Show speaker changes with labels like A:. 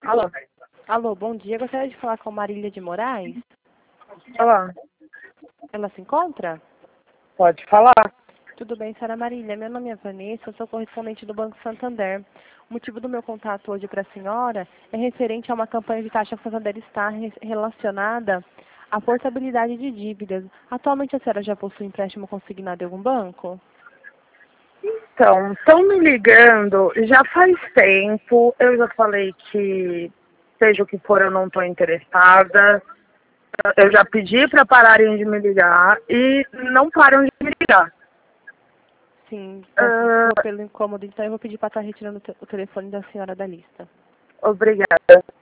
A: Alô?
B: Alô, bom dia. Gostaria de falar com Marília de Moraes.
A: Olá.
B: Ela se encontra?
A: Pode falar?
B: Tudo bem, senhora Marília. Meu nome é Vanessa, eu sou correspondente do Banco Santander. O motivo do meu contato hoje para a senhora é referente a uma campanha de taxa que o Santander está relacionada à portabilidade de dívidas. Atualmente a senhora já possui empréstimo consignado em algum banco?
A: Então, estão me ligando já faz tempo. Eu já falei que, seja o que for, eu não estou interessada. Eu já pedi para pararem de me ligar e não param de me ligar.
B: Sim, peço desculpa pelo incômodo, então eu vou pedir para estar retirando o telefone da senhora da lista.
A: Obrigada.